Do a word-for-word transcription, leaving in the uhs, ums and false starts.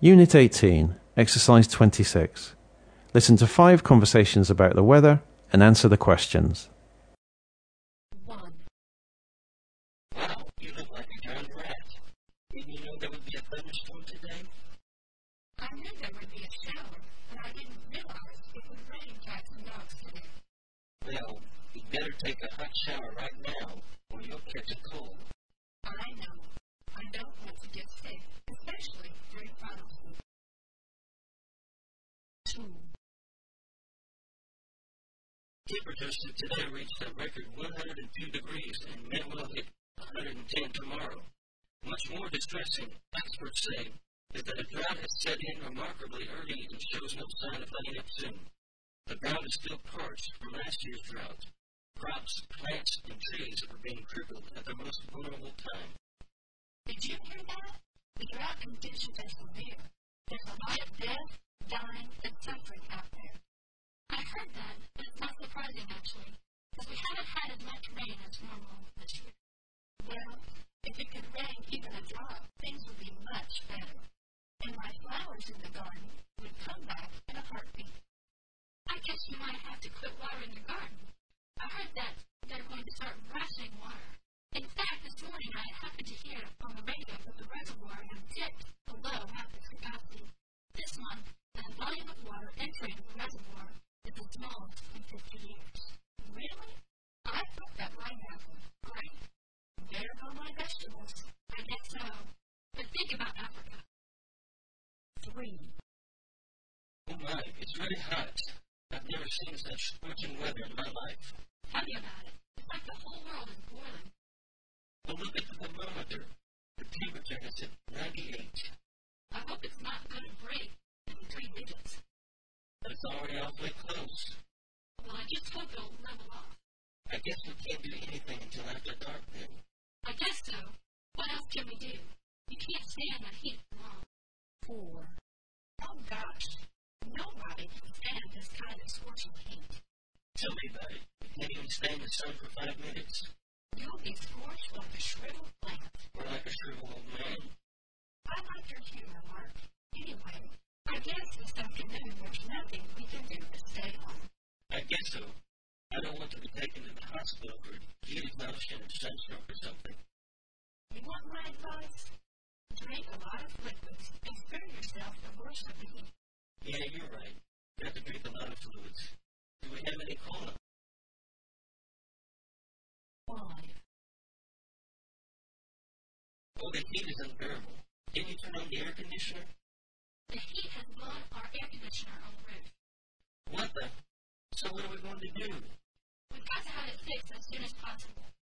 Unit eighteen, Exercise twenty-six. Listen to five conversations about the weather and answer the questions. One. Wow, you look like a drowned rat. Didn't you know there would be a thunderstorm today? I knew there would be a shower, but I didn't realize it would rain cats and dogs today. Well, you'd better take a hot shower right now, or you'll catch a cold. I know. I don't want to get sick, especially during final season. Two. Temperatures today reached a record one hundred two degrees and may well hit one hundred ten tomorrow. Much more distressing, experts say, is that a drought has set in remarkably early and shows no sign of letting up soon. The ground is still parched from last year's drought. Crops, plants, and trees are being crippled at their most vulnerable time. Did you hear that? The drought conditions are severe. There's a lot of death, dying, and suffering out there. I heard that, but it's not surprising actually, because we haven't had as much rain as normal this year. Well, if it could rain even a drop, things would be much better. And my flowers in the garden would come back in a heartbeat. I guess you might have to quit watering your garden. I heard that they're going to start rationing water. In fact, this morning I happened to hear on the radio that the reservoir had dipped below half its capacity. This month, the volume of water entering the reservoir is the smallest in fifty years. Really? I thought that might happen. Great. There go my vegetables. I guess so. But think about Africa. Three. Oh my, it's really hot. I've never seen such scorching weather in my life. Tell me about it. It's like the whole world is boiling. Well, look at the thermometer. The temperature is at ninety-eight. I hope it's not going to break in three digits. But it's already awfully close. Well, I just hope it'll level off. I guess we can't do anything until after dark then. I guess so. What else can we do? You can't stand that heat long. Four. Oh gosh. Nobody can stand this kind of scorching heat. Tell me about it. You can't even stand the sun for five minutes. You'll be scorched like a shriveled plant. Or like a shriveled old man. I like your humor, Mark. Anyway, I guess this afternoon there's nothing we can do but stay home. I guess so. I don't want to be taken to the hospital for heat exhaustion or sunstroke or something. You want my advice? Drink a lot of liquids and spare yourself the worst of the heat. Yeah, you're right. You have to drink a lot of fluids. Do we have any cola? Five. Oh, the heat is unbearable. Can you turn on the air conditioner? The heat has blown our air conditioner on the roof. What the? So what are we going to do? We've got to have it fixed as soon as possible.